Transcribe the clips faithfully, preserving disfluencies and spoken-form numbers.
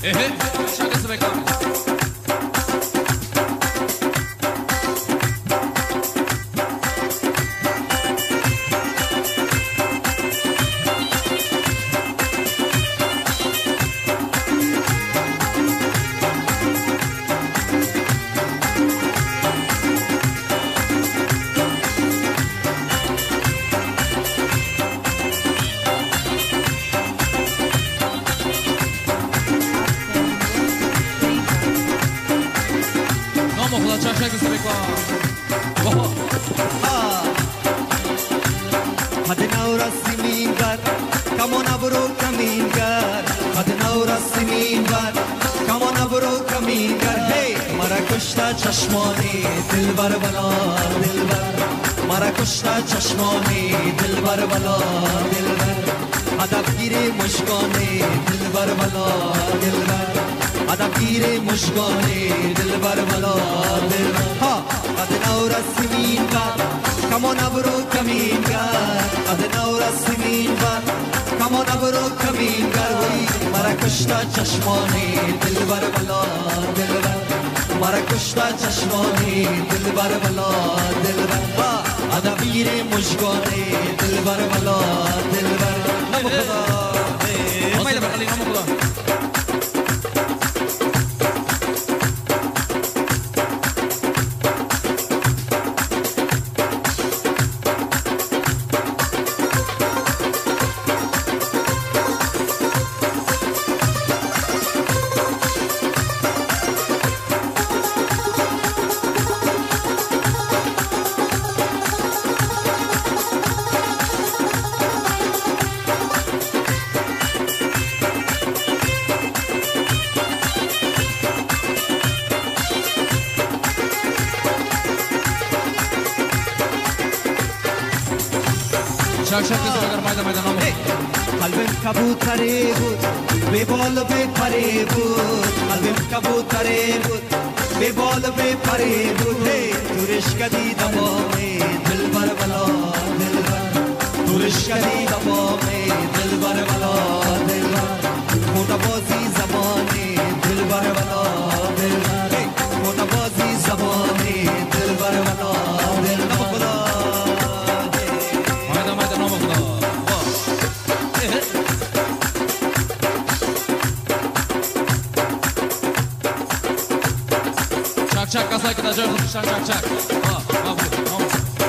اهه شاید بکنم چشمانی دلبر بلا دلبر مرا کشته چشمانی دلبر بلا دلبر ادبگیر مشکانی دلبر بلا دلبر ادبگیر مشکانی دلبر بلا دلبر ها قد نور سیمین بر کمان ابرو کمین گر قد نور سیمین بر کمان ابرو کمین گر وی مرا کشته چشمانی دلبر بلا دلبر مرا کشته چشمانی دلبر بلا دلبر ادبگیر مشکانی دلبر بلا دلبر نام خدا مایل بخلی نام خدا قلبم کبوتره بود به بال و به پره بود قلبم کبوتره بود به بال و به پره بود دورش کدی دمامه دلبر بلا دلبر دورش کدی دمامه دلبر بلا دلبر مودا بازی زبانی دلبر بلا دلبر مودا بازی زبانی دلبر بلا دلبر خدا مایدا مایدا نام خدا چک کسایی که در جای خود میشن چک چک آه مبروک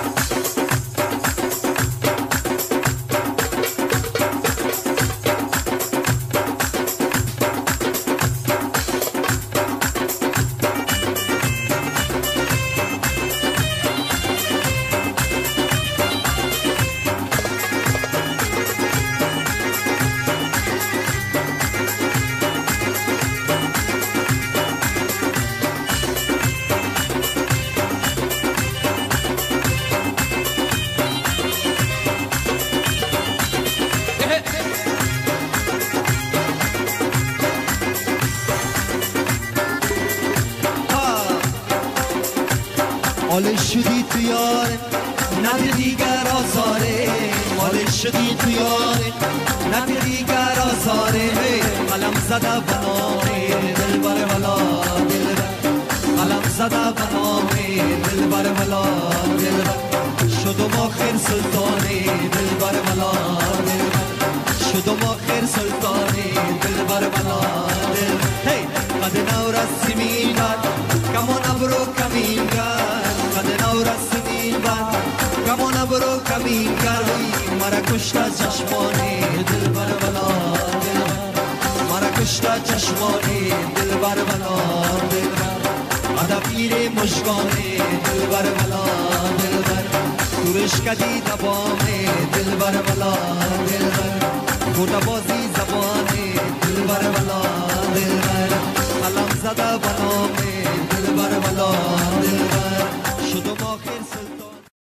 مال شدی تو یاره نده دیگر آزاره مال شدی تو یاره نده دیگر آزاره قلم زده بنامه دلبر بلا دلبر قلم زده بنامه دلبر بلا دلبر شدم آخر سلطانی دلبر بلا دلبر شدم آخر سلطانی دلبر بلا دلبر هی قد نور سیمین کمان ابرو کمین گر قد نور سیمین بر کمان ابرو کمین گر مرا کشته چشمانی دلبر بلا دلبر مرا کشته چشمانی دلبر بلا دلبر ادبگیر مشکانی دلبر بلا دلبر دورش کدی دبامه دلبر بلا دلبر مودا بازی زبانی دلبر بلا دلبر قلم زده بنامه دلبر بلا دلبر شدم آخر سلطان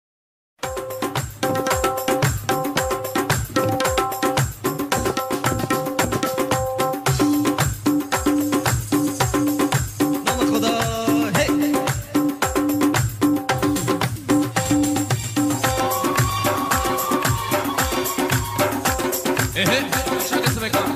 نام خدا هی اهه شاید بکنم